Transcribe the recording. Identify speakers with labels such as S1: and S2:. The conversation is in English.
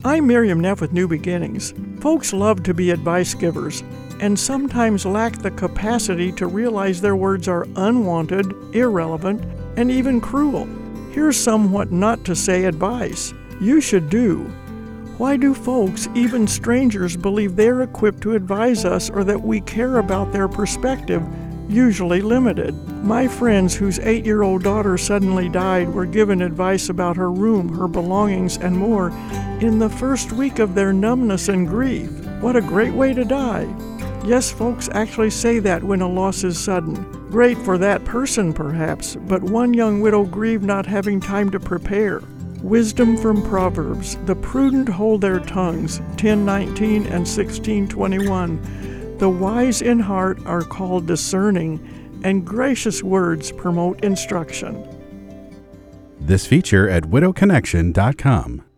S1: I'm Miriam Neff with New Beginnings. Folks love to be advice givers and sometimes lack the capacity to realize their words are unwanted, irrelevant, and even cruel. Here's somewhat not to say advice you should do. Why do folks, even strangers, believe they're equipped to advise us or that we care about their perspective, usually limited? My friends whose 8-year-old daughter suddenly died were given advice about her room, her belongings, and more in the first week of their numbness and grief. What a great way to die. Yes, folks actually say that when a loss is sudden. Great for that person, perhaps, but one young widow grieved not having time to prepare. Wisdom from Proverbs. The prudent hold their tongues, 10:19 and 16:21. The wise in heart are called discerning, and gracious words promote instruction.
S2: This feature at widowconnection.com.